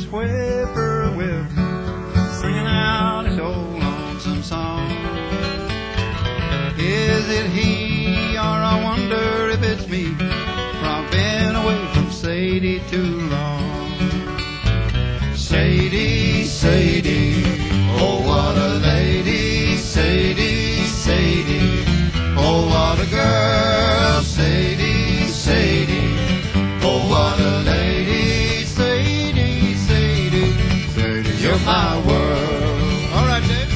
whippoorwill singing out his old lonesome song. Is it he, or I wonder if it's me, for I've been away from Sadie too long. Sadie, Sadie, oh what a lady. Sadie, Sadie, oh what a girl. Sadie, Sadie, oh what a lady. Sadie, Sadie, Sadie, you're my world. All right, Dave.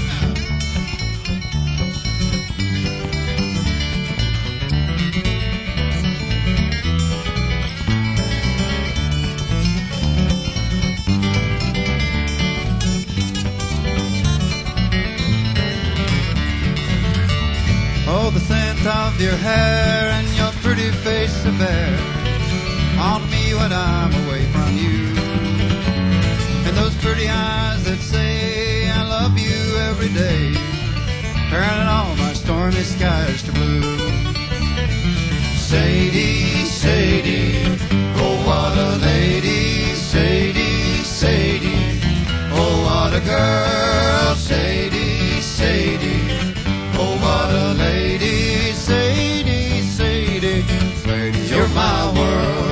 Oh, the scent of your hair and your pretty face to bear haunt me when I'm away from you. And those pretty eyes that say I love you every day, turning all my stormy skies to blue. Sadie, Sadie, oh what a lady. Sadie, Sadie, oh what a girl. Sadie, Sadie, oh what a lady. Sadie, Sadie, Sadie, you're my world.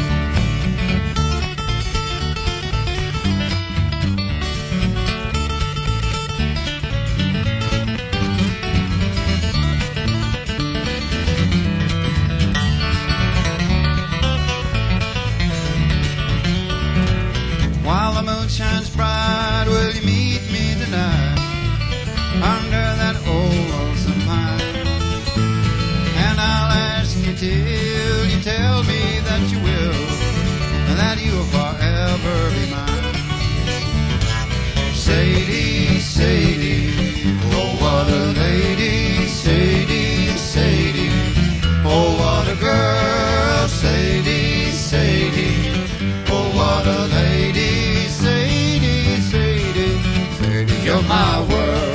While the moon shines bright, will you meet me tonight under that old lonesome pine? And I'll ask you till you tell me that you will, and that you will forever be mine. Sadie, Sadie, oh what a lady. Sadie, Sadie, oh what a girl. Sadie, Sadie, oh what a lady. Sadie, Sadie, Sadie, you're my world.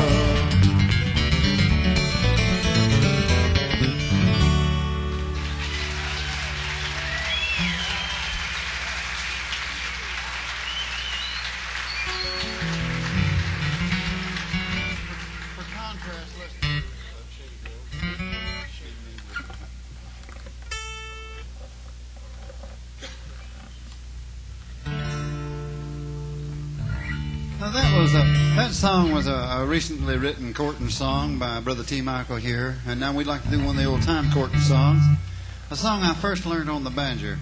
Now that song was a recently written courting song by Brother T. Michael here, and now we'd like to do one of the old time courting songs. A song I first learned on the banjo.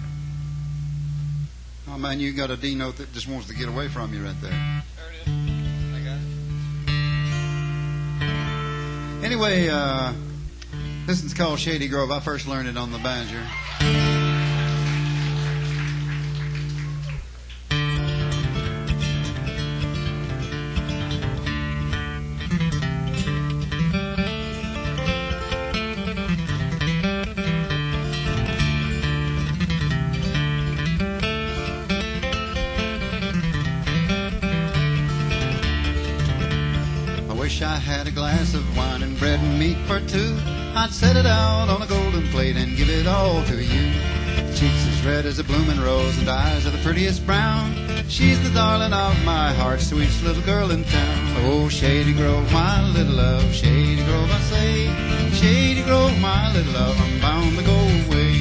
Oh man, you got a D note that just wants to get away from you right there. There it is. I got it. Anyway, this one's called Shady Grove. I first learned it on the banjo. Wish I had a glass of wine and bread and meat for two. I'd set it out on a golden plate and give it all to you. Cheeks as red as a blooming rose and eyes of the prettiest brown. She's the darling of my heart, sweetest little girl in town. Oh, Shady Grove, my little love, Shady Grove, I say. Shady Grove, my little love, I'm bound to go away.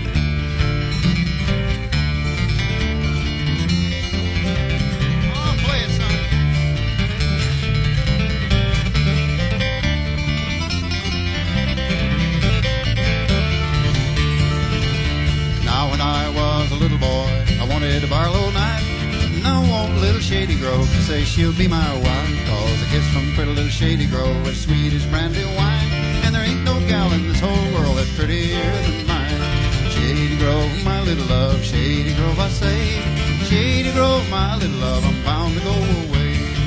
A Barlow night, and I want little Shady Grove to say she'll be my wife. Cause a kiss from pretty little Shady Grove as sweet as brandy wine, and there ain't no gal in this whole world that's prettier than mine. Shady Grove, my little love, Shady Grove, I say. Shady Grove, my little love, I'm bound to go away.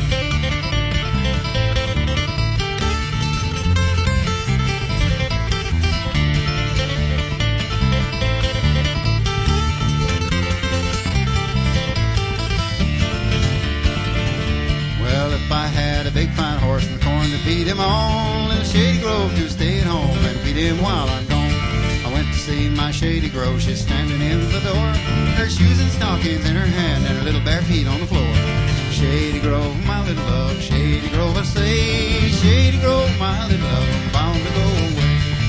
If I had a big fine horse and corn to feed him on, little Shady Grove to stay at home and feed him while I'm gone. I went to see my Shady Grove. She's standing in the door, her shoes and stockings in her hand, and her little bare feet on the floor. Shady Grove, my little love, Shady Grove, I say, Shady Grove, my little love, I'm bound to go away.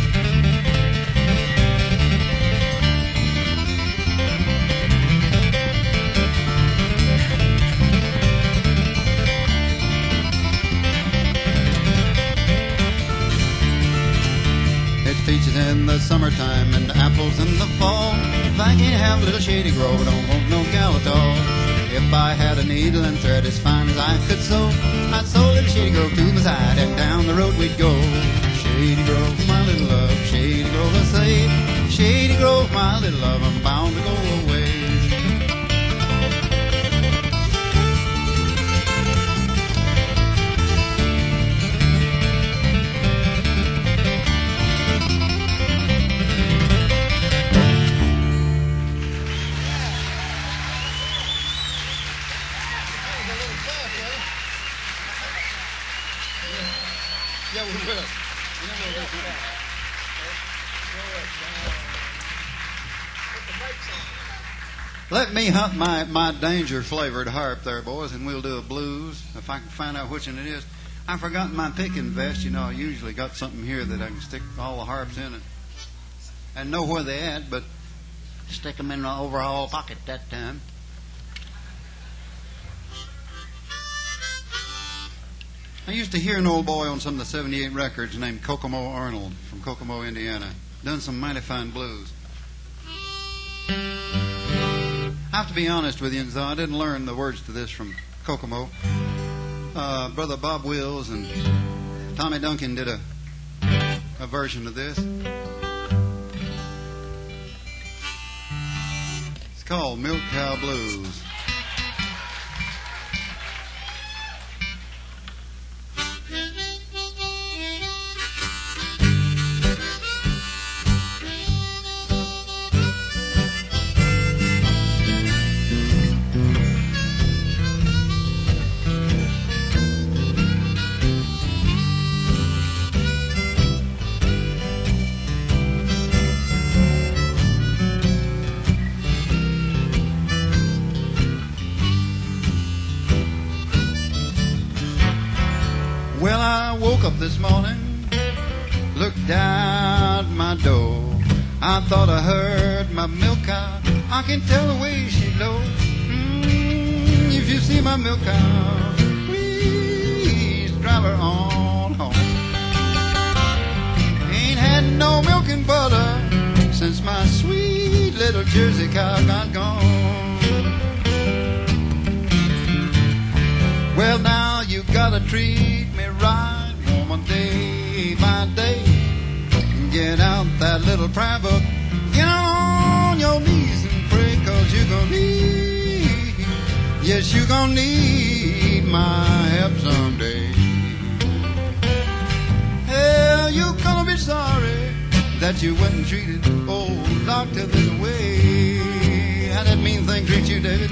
Peaches in the summertime and apples in the fall. If I can't have little Shady Grove, I don't want no gal at all. If I had a needle and thread as fine as I could sew, I'd sew little Shady Grove to my side and down the road we'd go. Shady Grove, my little love, Shady Grove, I say, Shady Grove, my little love, I'm bound to go away. Yeah, we will. Let me hunt my danger-flavored harp there, boys, and we'll do a blues, if I can find out which one it is. I've forgotten my picking vest. You know, I usually got something here that I can stick all the harps in and know where they're at, but stick them in the overall pocket that time. I used to hear an old boy on some of the 78 records named Kokomo Arnold from Kokomo, Indiana. Done some mighty fine blues. I have to be honest with you, and so I didn't learn the words to this from Kokomo. Brother Bob Wills and Tommy Duncan did a version of this. It's called Milk Cow Blues. Well, I woke up this morning, looked out my door. I thought I heard my milk cow. I can tell the way she lows. If you see my milk cow, please drive her on home. Ain't had no milk and butter since my sweet little Jersey cow got gone. Well, now you gotta treat me right, woman, day by day. Get out that little prayer book, get on your knees and pray, 'cause you're gonna need, yes, you're gonna need my help someday. Hell, you're gonna be sorry that you went and treated old doctor this way. How that mean thing treat you, David?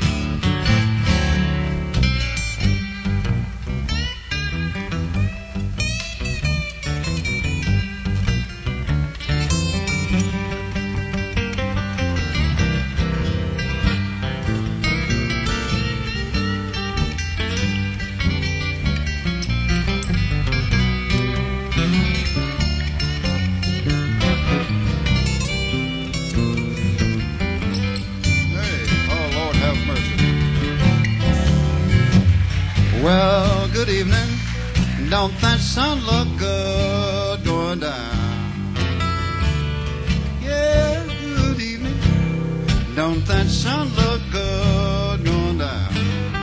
Well, good evening. Don't that sun look good going down? Yeah, good evening. Don't that sun look good going down?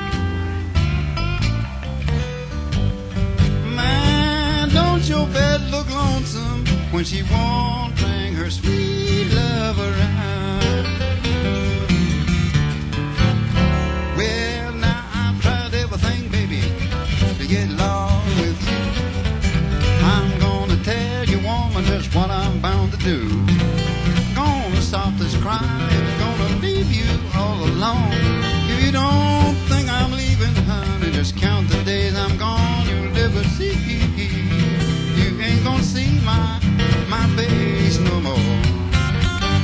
Man, don't your bed look lonesome when she won't bring her sweet love around? Well, now I've tried everything, baby, to get along with you. I'm gonna tell you, woman, just what I'm bound to do. Gonna stop this crying, gonna leave you all alone. If you don't think I'm leaving, honey, just count the days I'm gone. You'll never see, you ain't gonna see my face no more.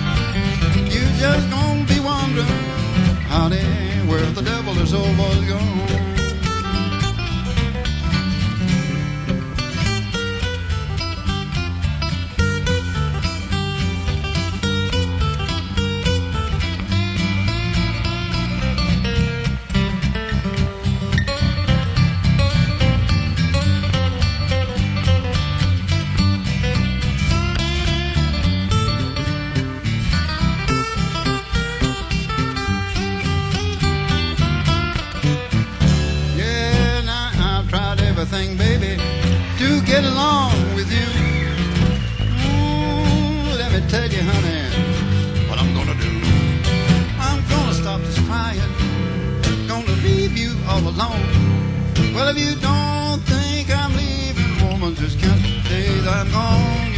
Well, if you don't think I'm leaving, woman, just count the days I'm gone.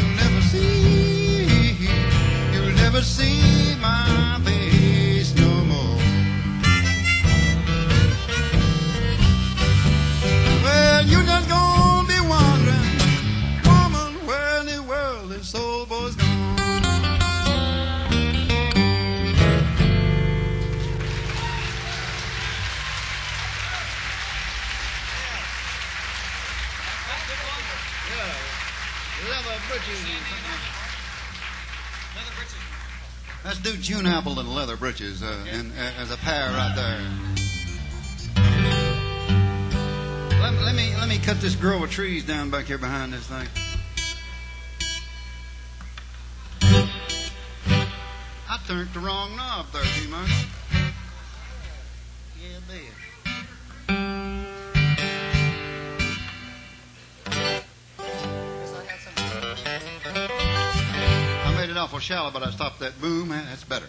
You'll never see my face no more. Well, you just gonna be wondering, woman, where in the world this old boy's gone. Let's do June Apple and Leather Britches as a pair right there. Let me cut this grove of trees down back here behind this thing. I turned the wrong knob there, T-Money. Yeah, there. I made it awful shallow, but I stopped that boom. That's better.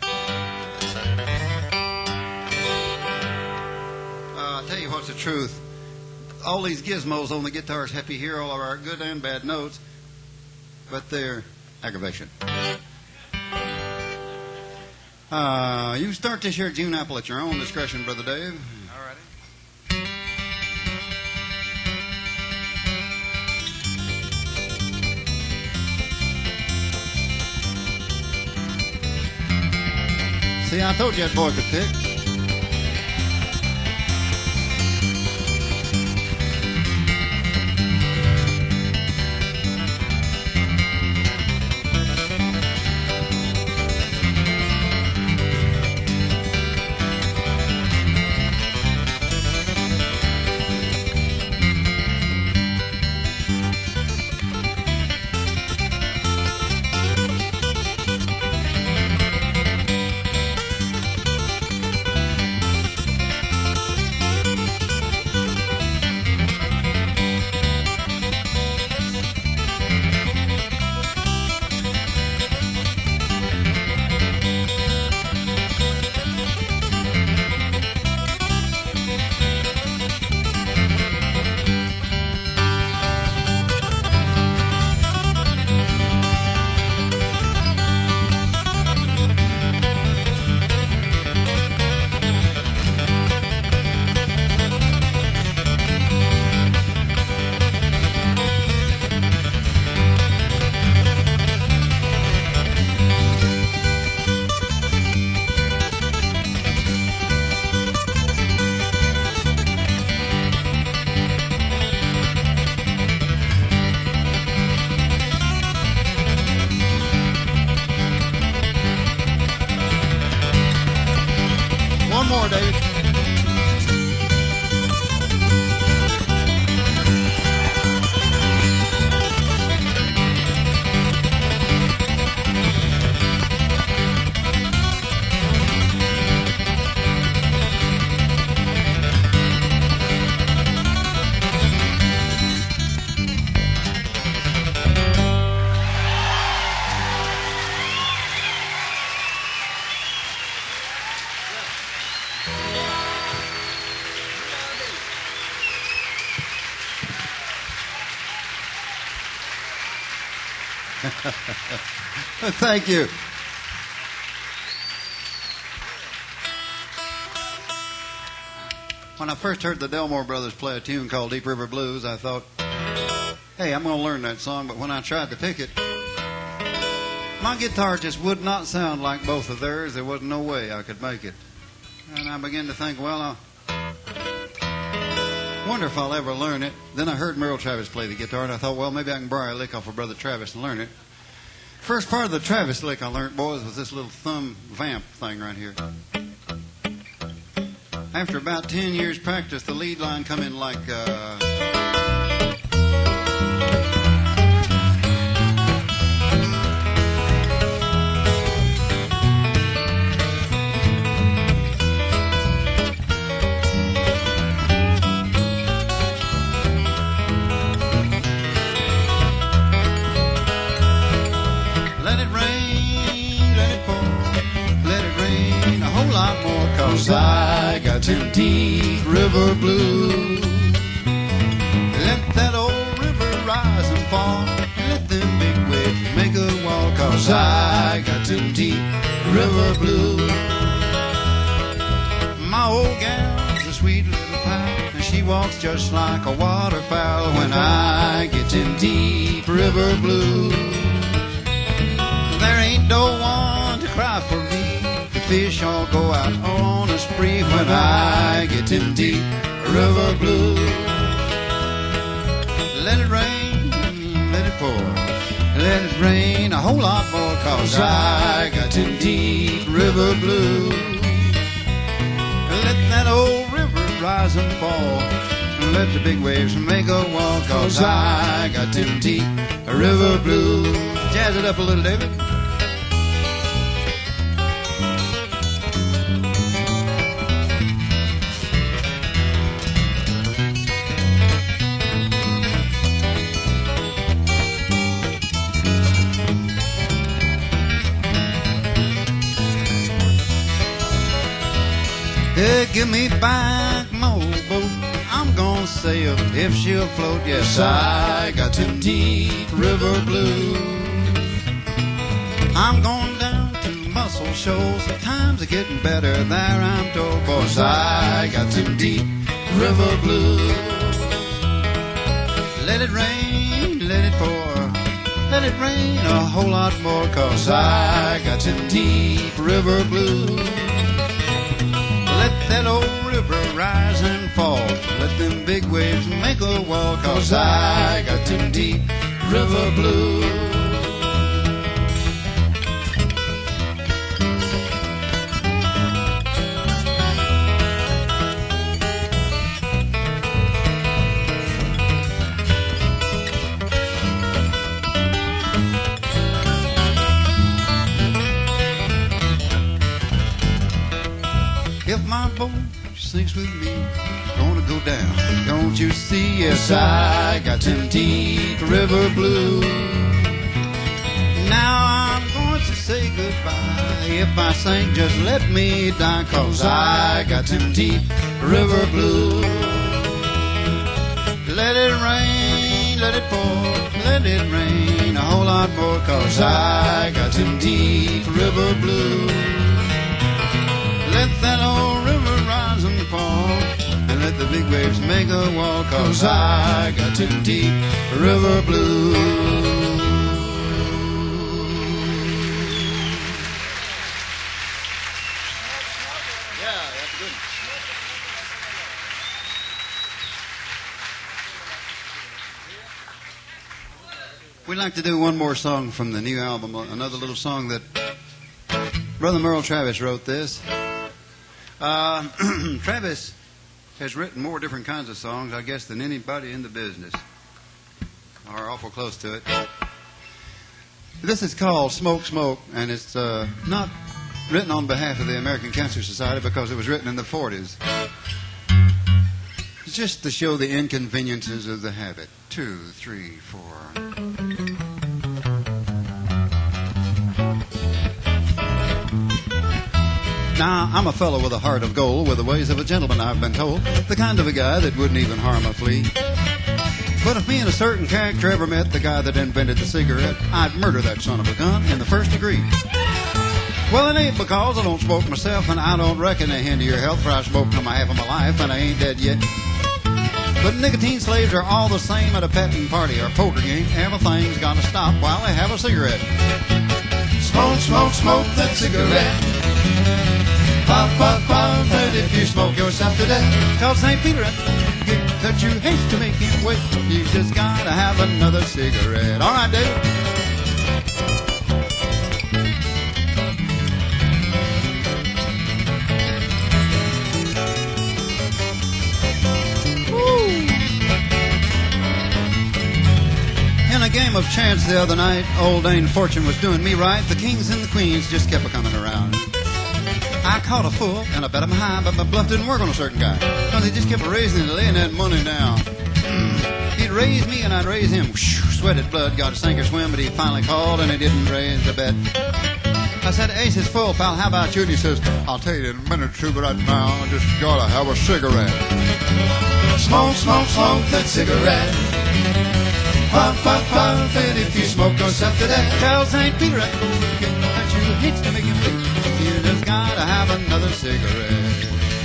I'll tell you what's the truth. All these gizmos on the guitar's happy here, all of our good and bad notes, but they're aggravation. You start this here June Apple at your own discretion, Brother Dave. All righty. See, I told you that boy could pick. More, David. Thank you. When I first heard the Delmore Brothers play a tune called Deep River Blues, I thought, hey, I'm going to learn that song. But when I tried to pick it, my guitar just would not sound like both of theirs. There wasn't no way I could make it. And I began to think, well, I wonder if I'll ever learn it. Then I heard Merle Travis play the guitar, and I thought, well, maybe I can borrow a lick off of Brother Travis and learn it. First part of the Travis lick I learned, boys, was this little thumb vamp thing right here. After about 10 years practice, the lead line come in like... I got them Deep River Blues. that old river rise and fall. Let them big waves make a wall, 'cause I got them deep river blues. My old gal's a sweet little pal, and she walks just like a waterfowl when I get them deep river blues. There ain't no one to cry for me. The fish all go out on a spree when I get them deep river blues. Let it rain, let it pour, let it rain a whole lot more, 'cause I got them deep river blues. Let that old river rise and fall, and let the big waves make a wall, 'cause I got them deep river blues. Jazz it up a little, David. Yeah, give me back my old boat. I'm gonna sail if she'll float. Yes, I got them deep river blues. I'm going down to Muscle Shoals. The times are getting better there, I'm told, 'cause I got them deep river blues. Let it rain, let it pour, let it rain a whole lot more, 'cause I got them deep river blues. Let that old river rise and fall. Let them big waves make a wall, 'cause I got them deep river blues. If my boat sinks with me, gonna go down, don't you see? Yes, I got them deep river blues. Now I'm going to say goodbye. If I sink, just let me die, 'cause I got them deep river blues. Let it rain, let it pour, let it rain a whole lot more, 'cause I got them deep river blues. Let that old river rise and fall, and let the big waves make a wall, 'cause I got them deep river blues. Yeah, that's good. We'd like to do one more song from the new album, another little song that Brother Merle Travis wrote this. Travis has written more different kinds of songs, I guess, than anybody in the business, or awful close to it. This is called Smoke, Smoke, and it's not written on behalf of the American Cancer Society because it was written in the 40s. It's just to show the inconveniences of the habit. 2, 3, 4. Now, I'm a fellow with a heart of gold, with the ways of a gentleman, I've been told. The kind of a guy that wouldn't even harm a flea. But if me and a certain character ever met the guy that invented the cigarette, I'd murder that son of a gun in the first degree. Well, it ain't because I don't smoke myself, and I don't reckon they hinder your health, for I smoked them half of my life, and I ain't dead yet. But nicotine slaves are all the same at a petting party or poker game. Everything's gotta stop while they have a cigarette. Smoke, smoke, smoke that cigarette. Puff, puff, puff, and if you smoke yourself to death, tell St. Peter that you hate to make him wait. You just gotta have another cigarette. All right, Dave. In a game of chance the other night, old Dame Fortune was doing me right. The kings and the queens just kept a-coming around. I caught a full and I bet him high, but my bluff didn't work on a certain guy, because he just kept raising and laying that money down. He'd raise me and I'd raise him. Sweated blood, got a sink or swim, but he finally called and he didn't raise the bet. I said, Ace is full, pal, how about you? And he says, I'll tell you in a minute or two, but right now I just gotta have a cigarette. Smoke, smoke, smoke that cigarette. Puff, puff, puff, and if you smoke yourself to death, tell St. Peter at the Golden Gate that you hate to make him bleed. You just gotta have another cigarette.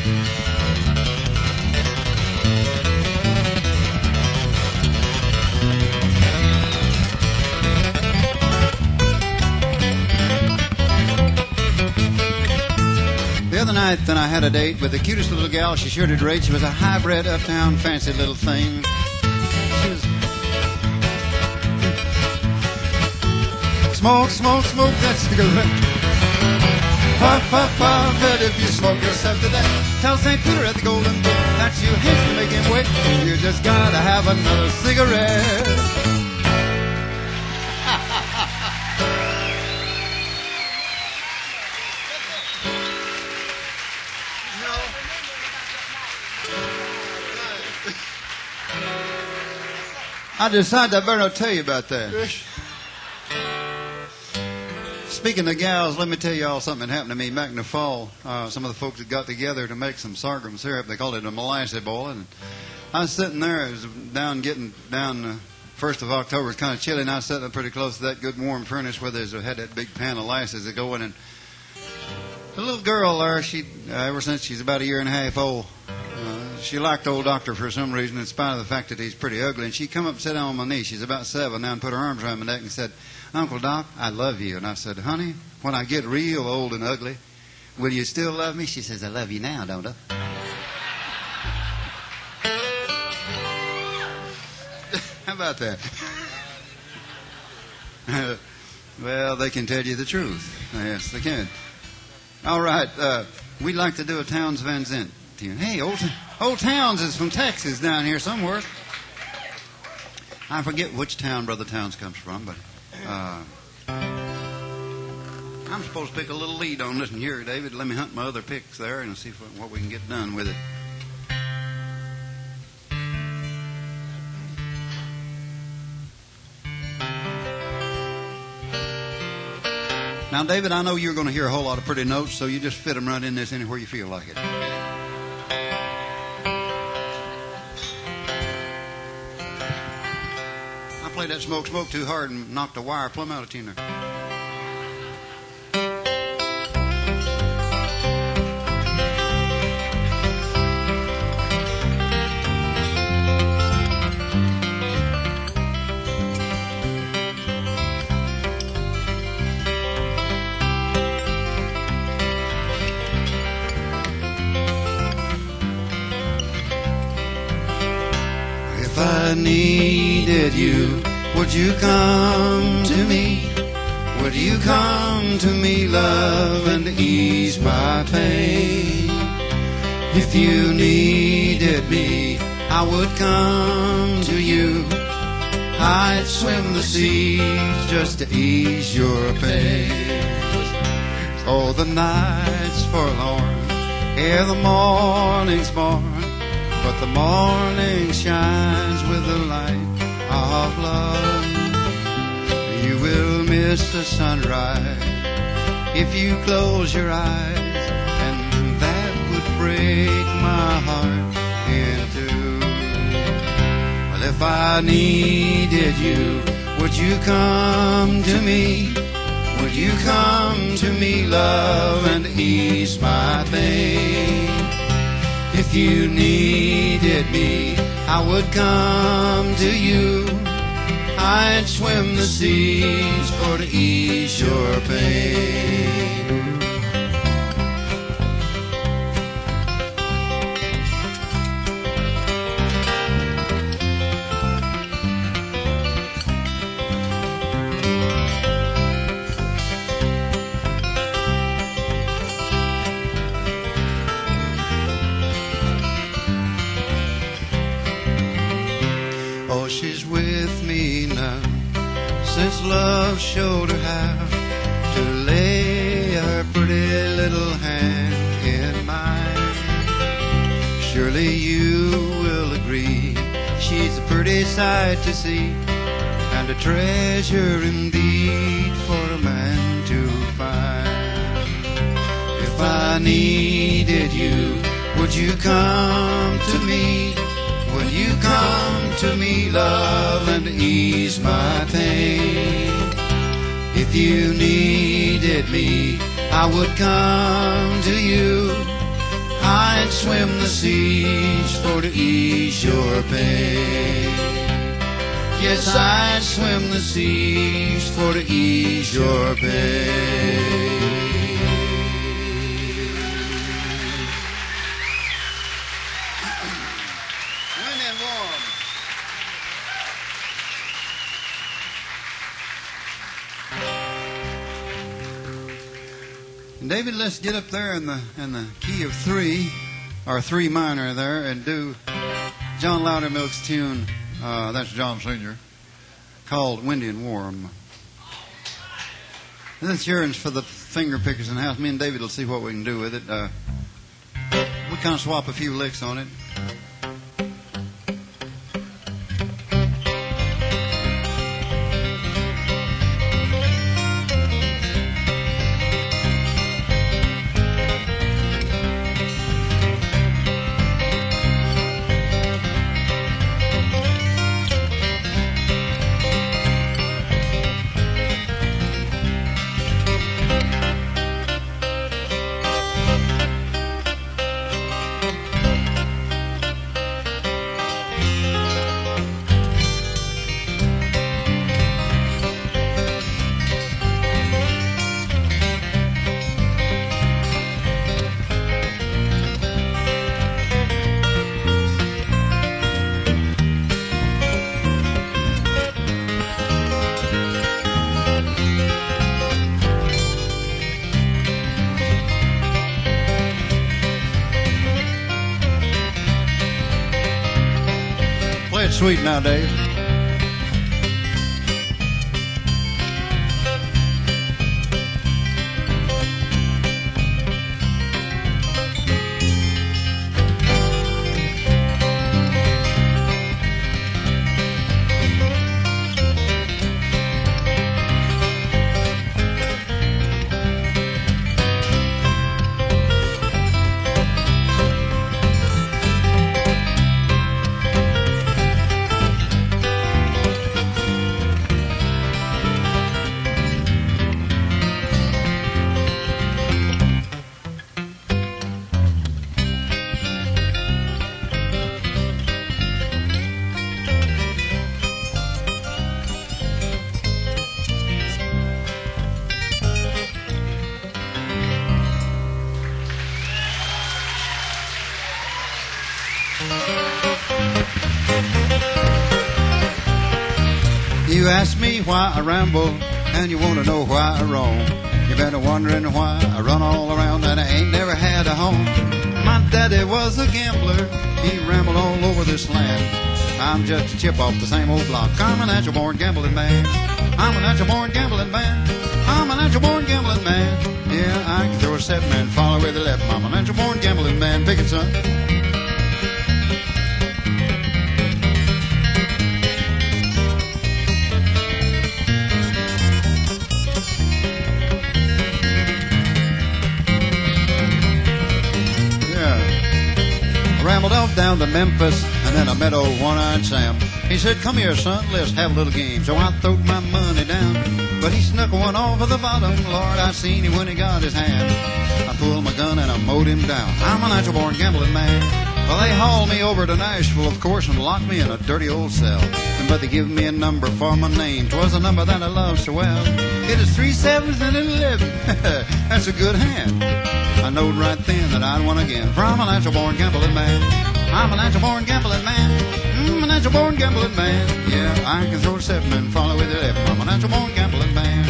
The other night, then I had a date with the cutest little gal. She sure did rate. She was a high-bred, uptown, fancy little thing. She was... Smoke, smoke, smoke that cigarette. Puff, puff, puff, and if you smoke yourself to death, tell St. Peter at the Golden Gate that you hate to make him wait. You just gotta have another cigarette. I decided I better not tell you about that. Speaking of gals, let me tell you all something that happened to me back in the fall. Some of the folks had got together to make some sorghum syrup. They called it a molasses boil. And I was sitting there. It was getting down 1st of October. It was kind of chilly, and I was sitting pretty close to that good warm furnace where they had that big pan of molasses that go in. And the little girl there, she ever since she's about a year and a half old, she liked the old doctor for some reason, in spite of the fact that he's pretty ugly. And she come up and sat down on my knee. She's about 7 now, and put her arms around my neck and said, "Uncle Doc, I love you." And I said, "Honey, when I get real old and ugly, will you still love me?" She says, "I love you now, don't I?" How about that? Well, they can tell you the truth. Yes, they can. All right, we'd like to do a Towns Van Zandt tune. Hey, old Towns is from Texas down here somewhere. I forget which town Brother Towns comes from, but I'm supposed to pick a little lead on this one here, David. Let me hunt my other picks there and see what we can get done with it. Now, David, I know you're going to hear a whole lot of pretty notes, so you just fit them right in this anywhere you feel like it. I played that smoke too hard and knocked the wire plumb out of tune there. If I needed you, would you come to me? Would you come to me, love, and ease my pain? If you needed me, I would come to you. I'd swim the seas just to ease your pain. Oh, the night's forlorn, ere the morning's born, but the morning shines with the light of love. You will miss the sunrise if you close your eyes, and that would break my heart in two. Well, if I needed you, would you come to me? Would you come to me, love, and ease my pain? If you needed me, I would come to you. I'd swim the seas for to ease your pain. Oh, she's with me now, since love showed her how to lay her pretty little hand in mine. Surely you will agree, she's a pretty sight to see, and a treasure indeed for a man to find. If I needed you, would you come to me? Would You come to me, love, and ease my pain. If you needed me, I would come to you. I'd swim the seas for to ease your pain. Yes, I'd swim the seas for to ease your pain. Wind and warm. David, let's get up there in the key of 3, or 3 minor there, and do John Loudermilk's tune. That's John Sr. called Windy and Warm. And that's yours for the finger pickers in the house. Me and David will see what we can do with it. We kind of swap a few licks on it. Play it sweet now, Dave. You ask me why I ramble, and you want to know why I roam. You better wondering why I run all around and I ain't never had a home. My daddy was a gambler, he rambled all over this land. I'm just a chip off the same old block. I'm a natural-born gambling man. I'm a natural-born gambling man. I'm a natural-born gambling man. Yeah, I can throw a set man, follow where they left. I'm a natural-born gambling man. Pick it, son. Rambled off down to Memphis, and then I met old One-Eyed Sam. He said, come here, son, let's have a little game. So I throwed my money down, but he snuck one off of the bottom. Lord, I seen him when he got his hand. I pulled my gun and I mowed him down. I'm a natural-born gambling man. Well, they hauled me over to Nashville, of course, and locked me in a dirty old cell. But they give me a number for my name. 'Twas a number that I love so well. It is 3 7s and an 11. That's a good hand. I knowed right then that I'd won again. From a natural-born gambling man. I'm a natural-born gambling man. I'm a natural-born gambling man. Yeah, I can throw a 7 and follow with 11. I'm a natural-born gambling man.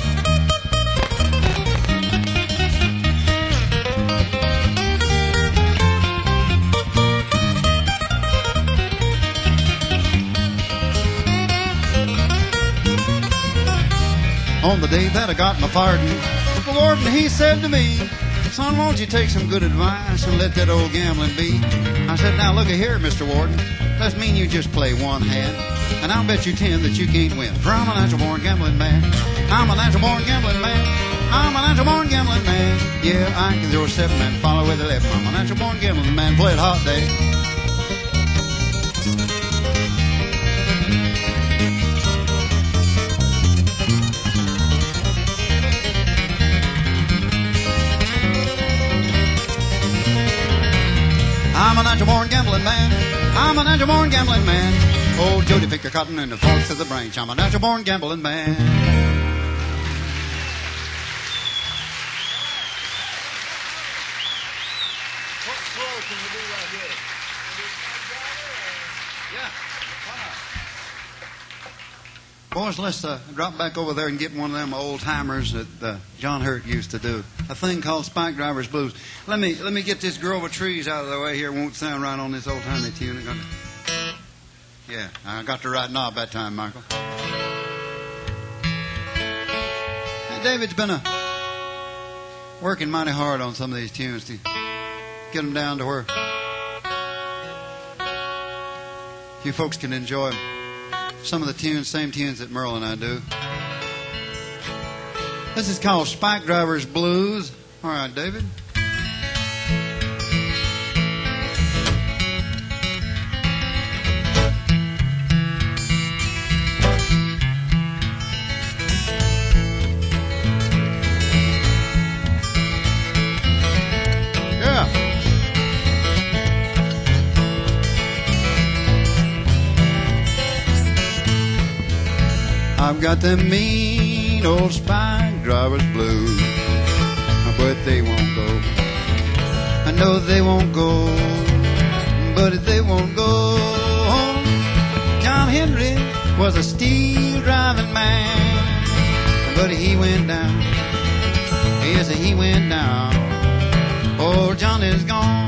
On the day that I got my pardon, the warden, he said to me, son, won't you take some good advice and let that old gambling be? I said, now look here, Mr. Warden, doesn't mean you just play one hand, and I'll bet you 10 that you can't win. For I'm a natural-born gambling man. I'm a natural-born gambling man. I'm a natural-born gambling man. Yeah, I can throw a 7 and follow with 11. I'm a natural-born gambling man. Play it hot, Dave. natural-born gambling man. I'm a natural-born gambling man. Old Jody picked the cotton and the forks to the branch. I'm a natural-born gambling man. What slow can you do right here? Yeah. Boys, let's drop back over there and get one of them old timers that John Hurt used to do. A thing called Spike Driver's Blues. Let me get this grove of trees out of the way here. It won't sound right on this old timey tune. Yeah, I got the right knob that time, Michael. Hey, David's been working mighty hard on some of these tunes to get them down to where you folks can enjoy them. Some of the tunes, same tunes that Merle and I do. This is called Spike Driver's Blues. All right, David. I've got them mean old Spike Driver's Blues, but they won't go. I know they won't go, but they won't go. John Henry was a steel driving man, but he went down. Yes, he went down. Old John is gone.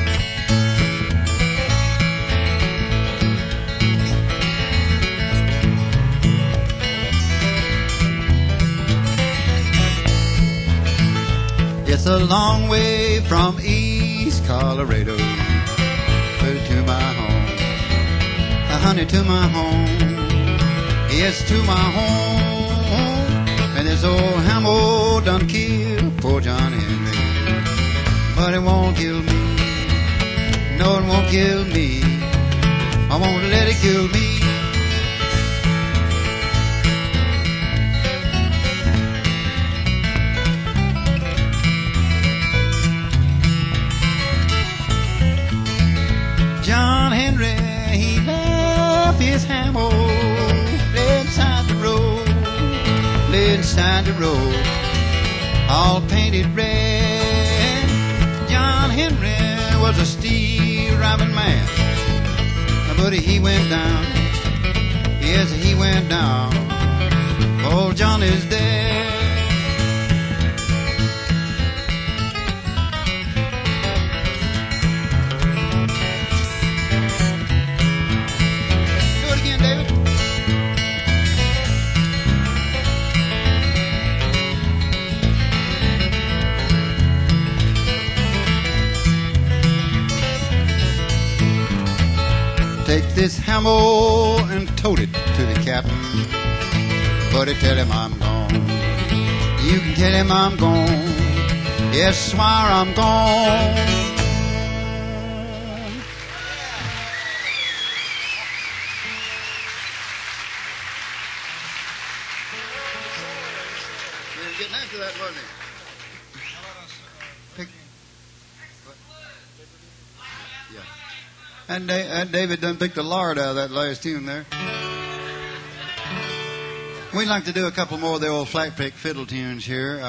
It's a long way from East Colorado to my home. Honey, to my home. Yes, to my home. And this old hammer done killed poor John Henry. But it won't kill me. No, it won't kill me. I won't let it kill me. John Henry, he left his hammer laid inside the road, all painted red. John Henry was a steel driving man, but he went down. Yes, he went down. Old John is dead. Take this hammer and tote it to the captain, but tell him I'm gone. You can tell him I'm gone. Yes, swear I'm gone. We were getting after that, wasn't he? Yeah. And David done picked the lard out of that last tune there. We'd like to do a couple more of the old flat pick fiddle tunes here.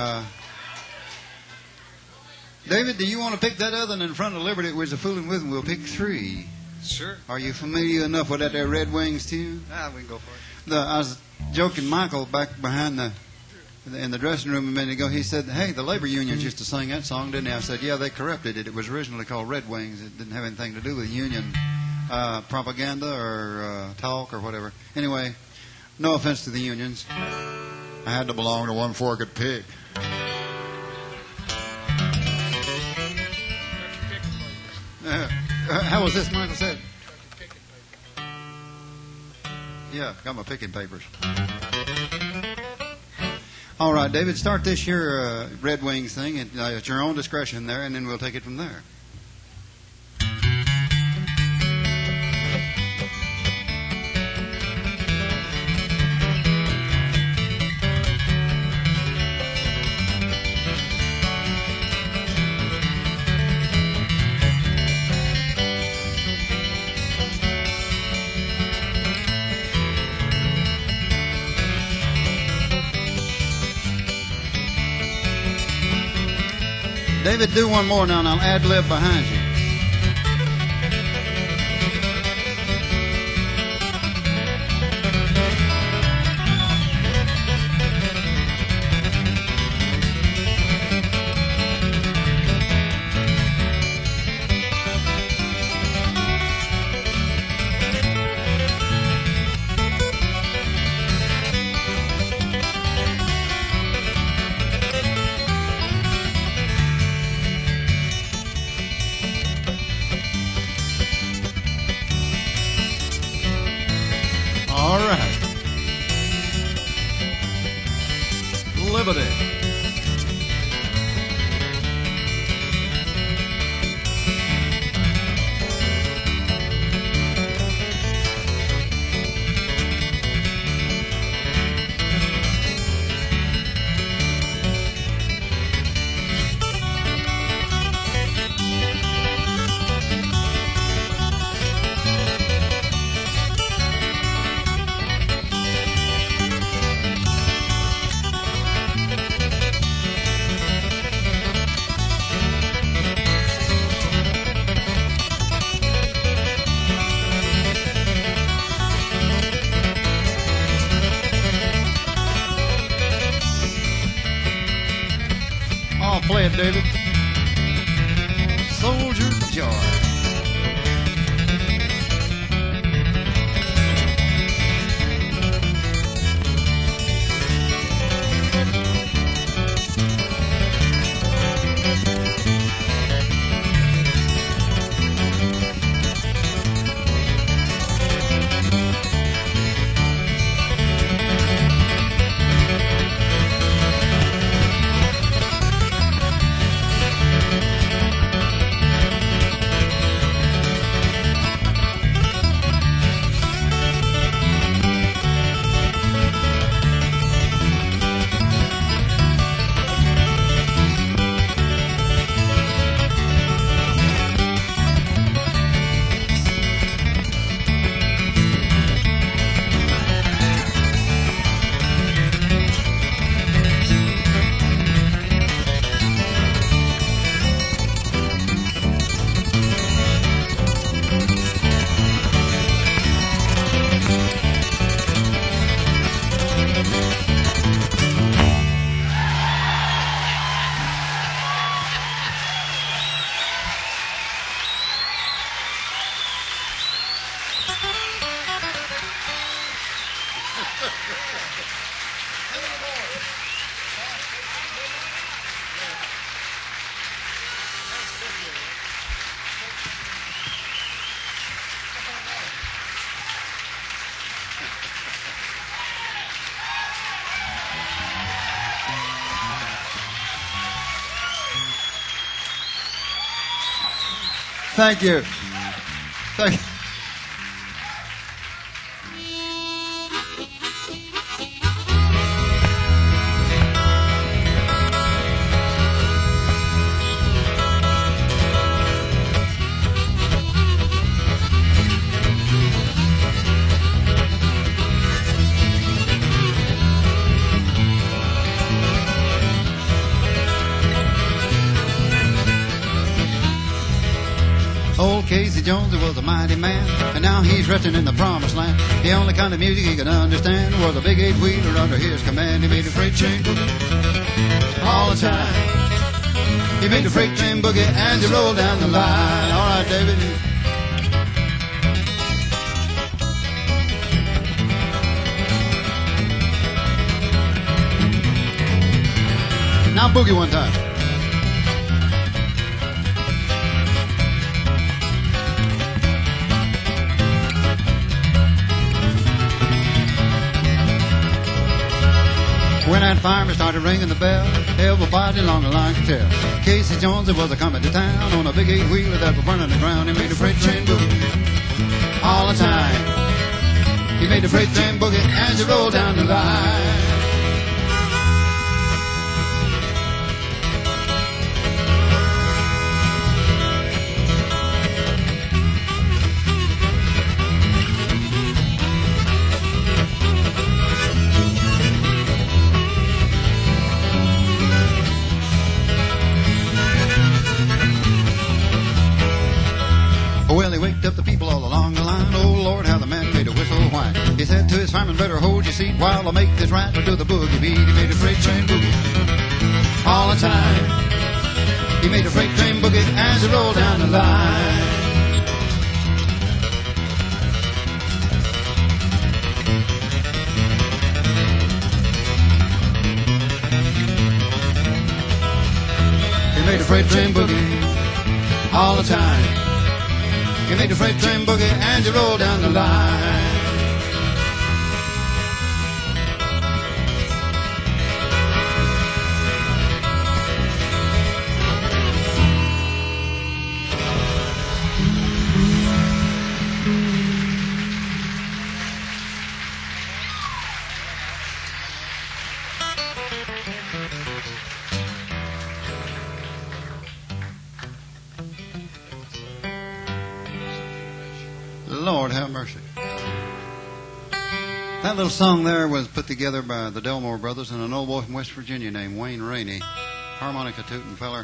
David, do you want to pick that other one in front of Liberty? It was a fooling with, and we'll pick three. Sure. Are you familiar enough with that there Red Wings tune? We can go for it. I was joking Michael back behind in the dressing room a minute ago. He said, hey, the labor unions used to sing that song, didn't they? I said, yeah, they corrupted it. It was originally called Red Wings. It didn't have anything to do with union propaganda or talk or whatever. Anyway, no offense to the unions. I had to belong to one forked pig. How was this, Michael said? Yeah, got my picking papers. All right, David, start this here Red Wings thing at your own discretion there, and then we'll take it from there. David, do one more now, and I'll ad-lib behind you. All right. Liberty. Oh, play it, David. Soldier's Joy. Thank you. Thank you. Old Casey Jones was a mighty man, and now he's resting in the promised land. The only kind of music he could understand was a big eight-wheeler under his command. He made a freight train boogie all the time. He made the freight train boogie as he rolled down the line. All right, David. Now boogie one time. When that fireman started ringing the bell, everybody along the line could tell Casey Jones was a coming to town on a big eight-wheeler that was burning the ground. He made the freight train boogie all the time. He made the freight train boogie as he rolled down the line. hold your seat while I make this rattler do the boogie beat. He made a freight train boogie all the time. He made a freight train boogie as it rolled down the line. He made a freight train boogie all the time. He made a freight train boogie as it rolled down the line. Lord have mercy. That little song there was put together by the Delmore brothers and an old boy from West Virginia named Wayne Rainey. Harmonica tooting feller.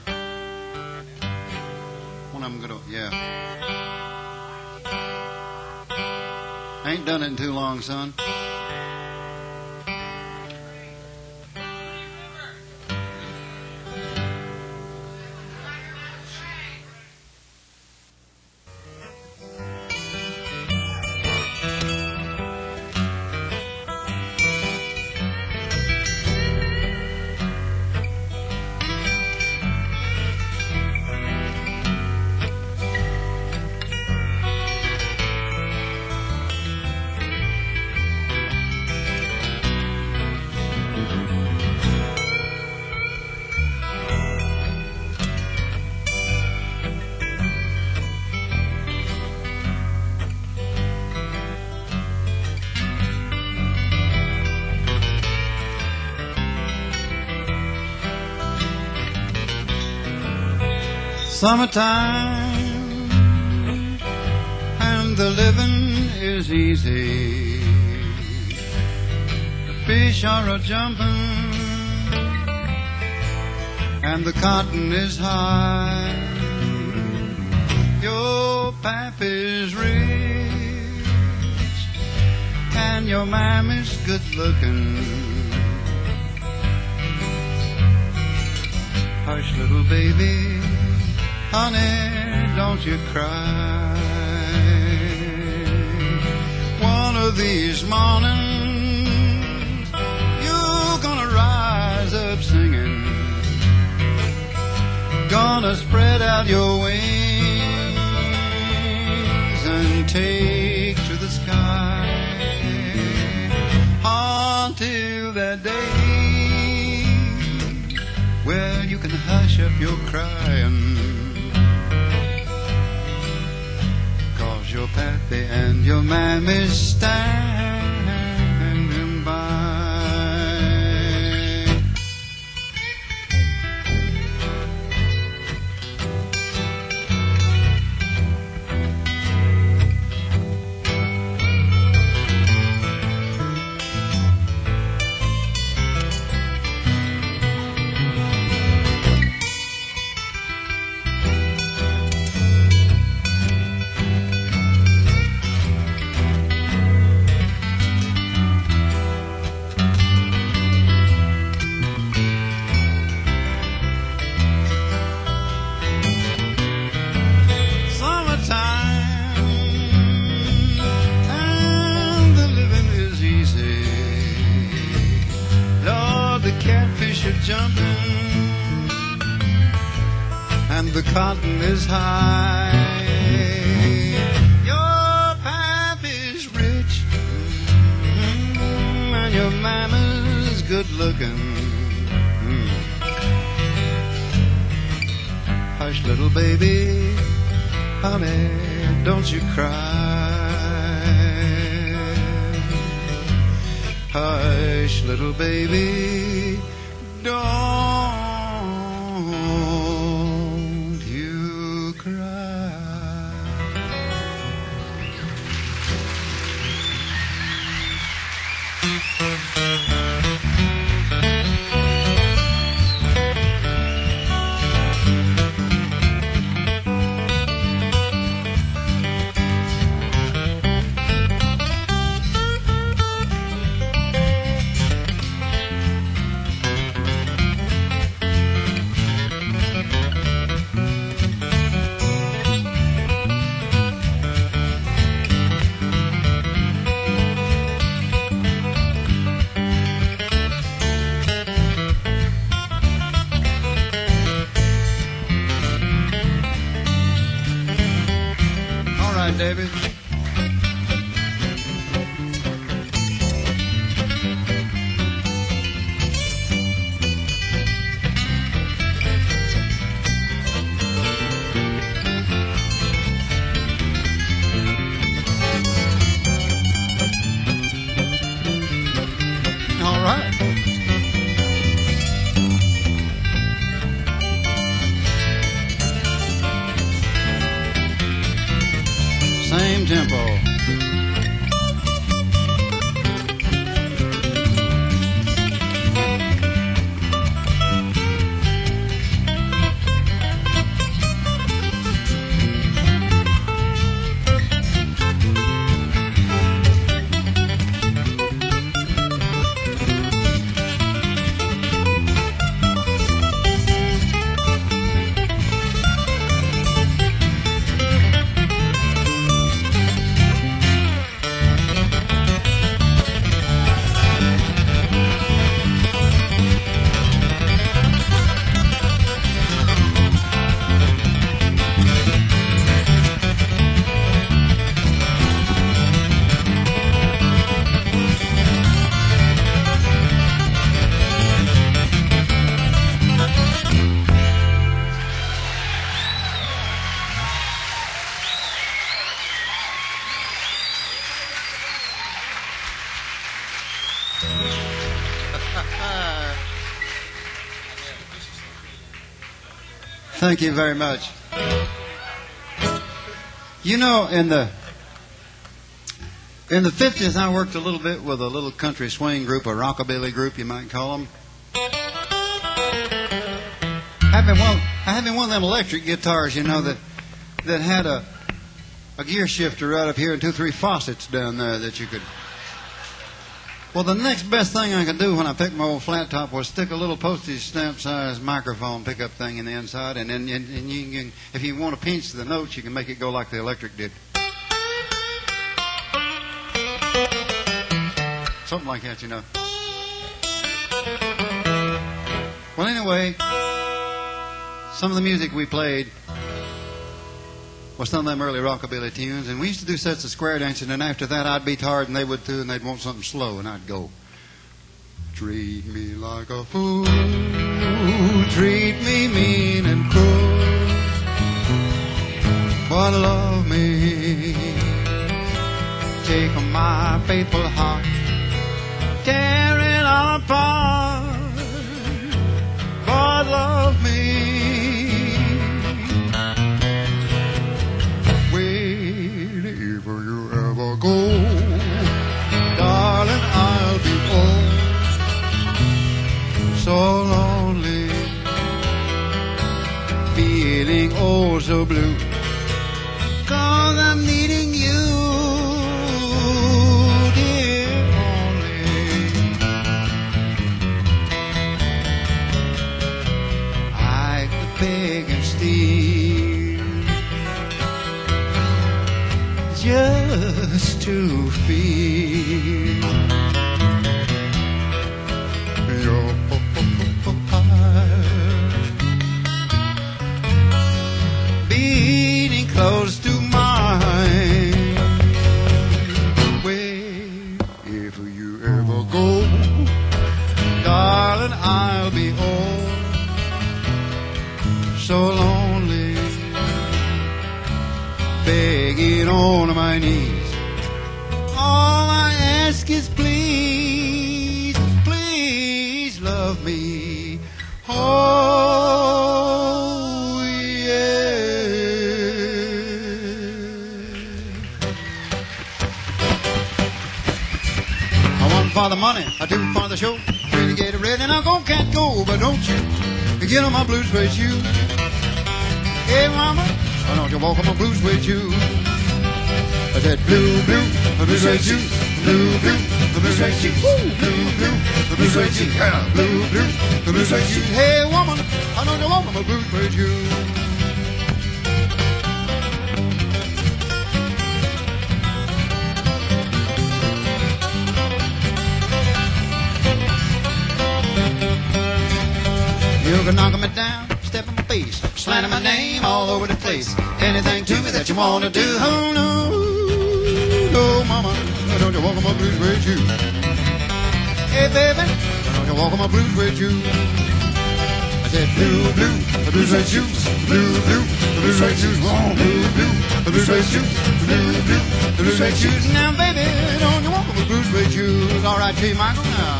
One of them good, yeah. Ain't done it in too long, son. Summertime and the living is easy. The fish are a-jumping and the cotton is high. Your pap is rich and your mam is good-looking. Hush, little baby, honey, don't you cry. One of these mornings you're gonna rise up singing, gonna spread out your wings and take to the sky. Until that day, well, you can hush up your crying, your pappy and your mammy standing by. Jumping and the cotton is high. Your pap is rich and your mama's good looking. Hush, little baby, honey, don't you cry. Hush, little baby, don't you cry. right, David? All right. Same tempo. Thank you very much. You know, in the 50s, I worked a little bit with a little country swing group, a rockabilly group, you might call them. Having one of them electric guitars, you know, that had a gear shifter right up here and 2 or 3 faucets down there that you could. Well, the next best thing I could do when I picked my old flat top was stick a little postage stamp size microphone pickup thing in the inside, and then you can, if you want to pinch the notes, you can make it go like the electric did. Something like that, you know. Well, anyway, some of the music we played was some of them early rockabilly tunes, and we used to do sets of square dancing, and after that I'd be tired and they would too, and they'd want something slow, and I'd go, treat me like a fool, treat me mean and cruel, but love me, take my faithful heart, tear it apart, but love me. Go, darling, I'll be oh so lonely, feeling oh so blue, 'cause I'm needing you, dear, only. I could beg and steal just to feel your heart beating close to mine. Well, if you ever go, darling, I'll be oh so lonely, begging on my knees. All I ask is please, please love me. Oh, yeah. I want for the money, I do for the show. Three to get it ready, and I'll go, can't go, but don't you get on my blue suede shoe. Hey, mama, why don't you walk on my blue suede shoe? I said blue, blue, the blue suede shoe, blue, blue, the blue suede shoe, blue, blue, the blue suede shoe, yeah, blue, blue, the blue suede shoe. Hey, woman, I don't you walk on my blue suede shoe? You can knock me down, step in my face, slanting my name all over the place. Anything to me that you want to do. Oh, no, no, mama, don't you walk on my blue suede shoes. Hey, baby, don't you walk on my blue suede shoes. I said, blue, blue, the blue suede shoes. Blue, blue, the blue suede shoes. Oh, blue, blue, the blue suede shoes. Blue, blue, the blue suede shoes. Now, baby, don't you walk on my blue suede shoes. All right, Chief Michael, now.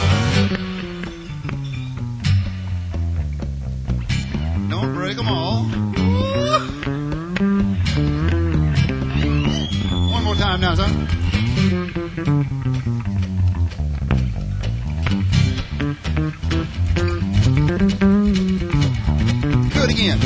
Don't break them all. One more time now, son. Do it again.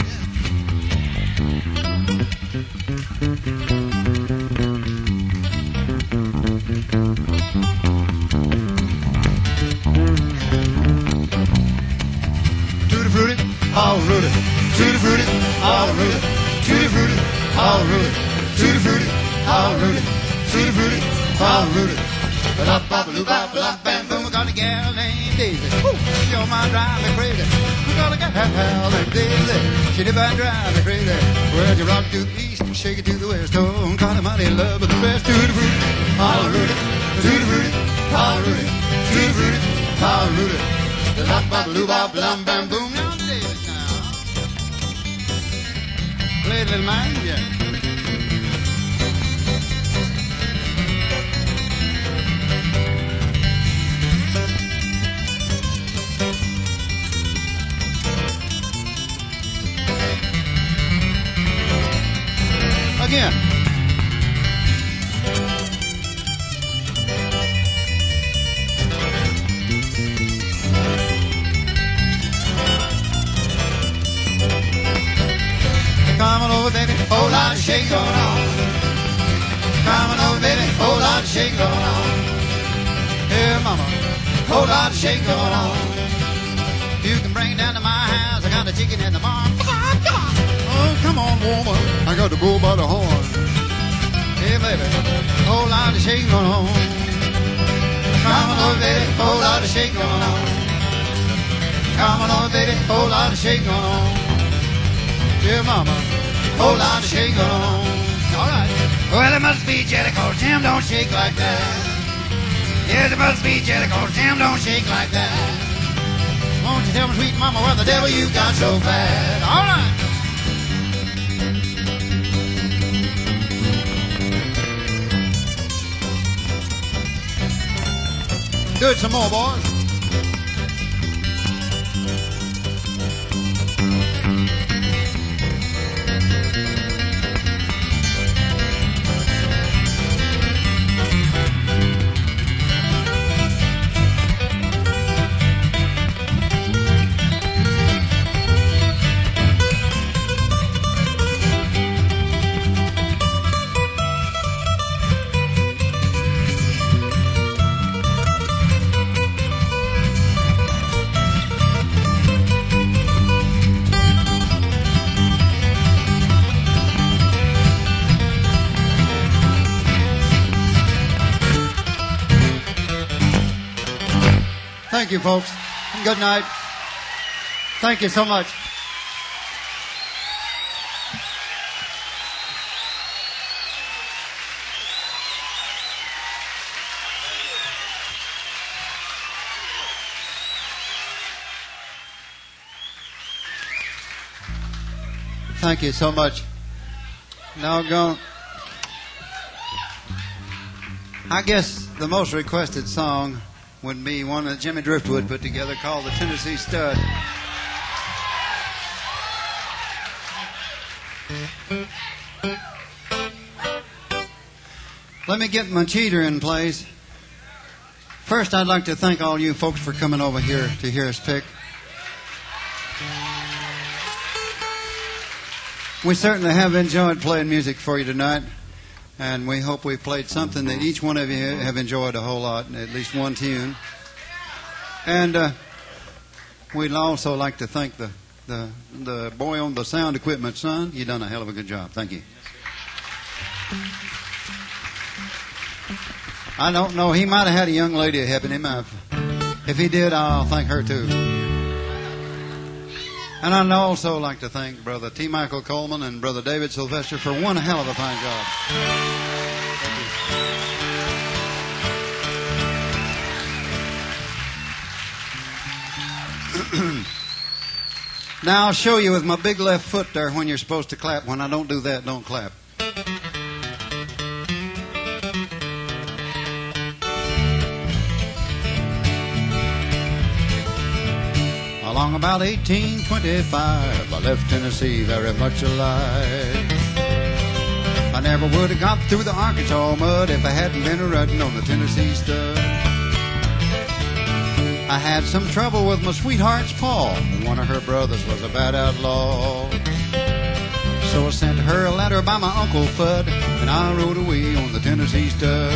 Tutti frutti, all rooted. Tutti frutti, all rooted. Tutti frutti, all rooted. Tutti frutti, all rooted. Tutti frutti, all rooted. Bam, boom, I got a gal named Daisy. She on my drive me crazy. I got a gal named Daisy. She did my drive me crazy. Well, you rock to the east and shake it to the west. Oh, I'm kind of mighty in love with the best. Tutti frutti, all rooted. Tutti frutti, all rooted. Tutti frutti, all rooted. Bam, bam, boom. Now, Daisy, now. Play it, little man, yeah. Again. Come on over, baby, whole lot of shake going on. Come on over, baby, whole lot of shake going on. Here, mama, whole lot of shake going on. You can bring it down to my house, I got a chicken in the barn. Oh, come on, woman, I got the bull by the horn. Hey, baby, whole lot of shake going on. Come on over, baby, whole lot of shake going on. Come on over, baby, whole lot of shake going on. Yeah, mama, whole lot of shake going on. All right. Well, it must be jelly, 'cause Jim don't shake like that. Yes, it must be jelly, 'cause Jim don't shake like that. Won't you tell me, sweet mama, where the devil you got so fat? All right. Do it some more, boys. Thank you, folks. Good night. Thank you so much. Thank you so much. Now, I guess the most requested song would be one that Jimmy Driftwood put together called the Tennessee Stud. Let me get my cheater in place. First, I'd like to thank all you folks for coming over here to hear us pick. We certainly have enjoyed playing music for you tonight. And we hope we played something that each one of you have enjoyed a whole lot, at least one tune. And we'd also like to thank the boy on the sound equipment, son. You done a hell of a good job. Thank you. I don't know. He might have had a young lady helping him out. If he did, I'll thank her too. And I'd also like to thank Brother T. Michael Coleman and Brother David Sylvester for one hell of a fine job. Now I'll show you with my big left foot there when you're supposed to clap. When I don't do that, don't clap. Along about 1825, I left Tennessee very much alive. I never would have got through the Arkansas mud if I hadn't been a-riding on the Tennessee stud. I had some trouble with my sweetheart's paw. One of her brothers was a bad outlaw. So I sent her a letter by my Uncle Fudd, and I rode away on the Tennessee stud.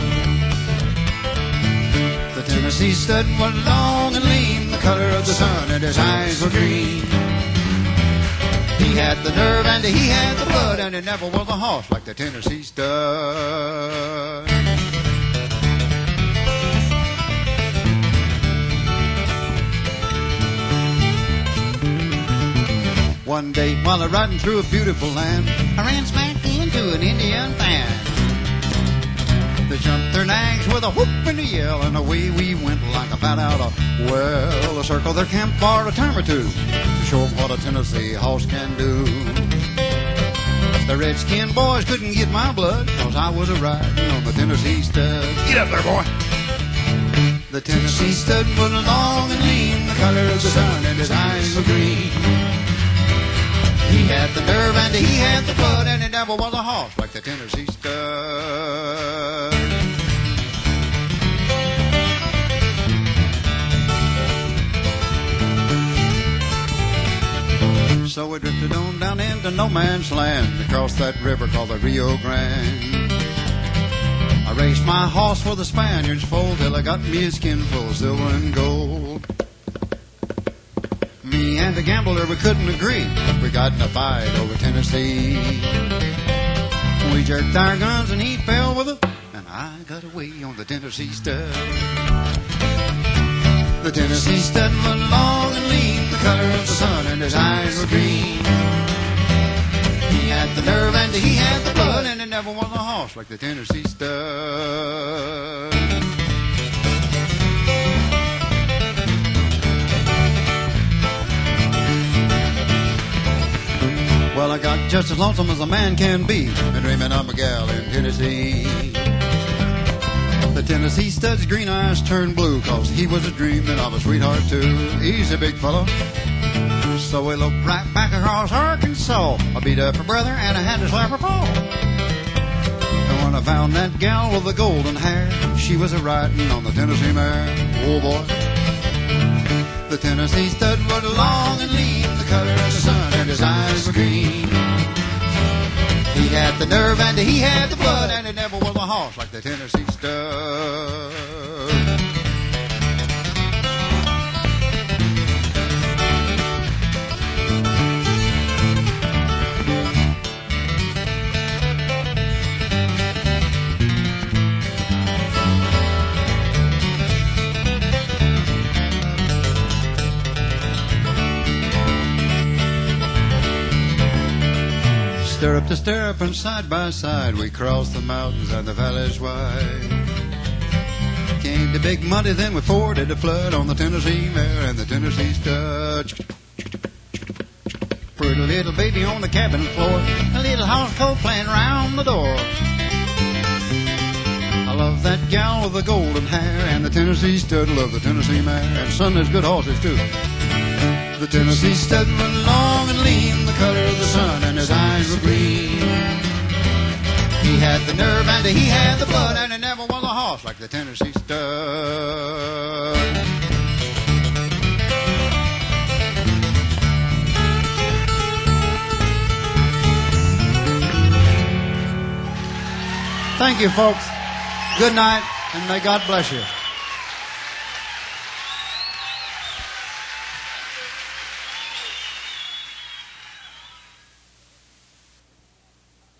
The Tennessee stud was long and lean, the color of the sun, and his eyes were green. He had the nerve and he had the blood, and it never was a horse like the Tennessee stud. One day, while riding through a beautiful land, I ran smack into an Indian band. They jumped their nags with a whoop and a yell, and away we went like a bat out of well. A circle their camp for a time or two to show 'em what a Tennessee horse can do. The redskin boys couldn't get my blood, 'cause I was a-riding on the Tennessee stud. Get up there, boy! The Tennessee stud was long and lean, the color of the sun, and his eyes were green. He had the nerve and he had the blood, and it never was a horse like the Tennessee stud. So we drifted on down into no man's land, across that river called the Rio Grande. I raced my horse for the Spaniards' fold till I got me a skinful of silver and gold. Me and the gambler, we couldn't agree. We got in a fight over Tennessee. We jerked our guns and he fell with us, and I got away on the Tennessee stud. The Tennessee stud was long and lean, the color of the sun, and his eyes were green. He had the nerve and he had the blood, and it never was a horse like the Tennessee stud. Well, I got just as lonesome as a man can be, and dreaming of a gal in Tennessee. The Tennessee stud's green eyes turned blue, 'cause he was a dreaming of a sweetheart too. He's a big fellow, so we looked right back across Arkansas. I beat up her brother and I had to slap her paw. And when I found that gal with the golden hair, she was a-riding on the Tennessee mare. Oh boy, the Tennessee stud was long and lean, the color of the sun, and his eyes were green. He had the nerve and he had the blood, and it never was a horse like the Tennessee stud. Stirrup to stirrup and side by side, we crossed the mountains and the valleys wide. Came to Big Muddy, then we forded the flood on the Tennessee mare and the Tennessee stud. Pretty little baby on the cabin floor, a little house coat playing round the door. I love that gal with the golden hair, and the Tennessee stud love the Tennessee mare. And son, there's good horses too. The Tennessee stud was long and lean, the color of the sun, and his eyes were green. He had the nerve and he had the blood, and it never was a horse like the Tennessee stud. Thank you, folks. Good night, and may God bless you.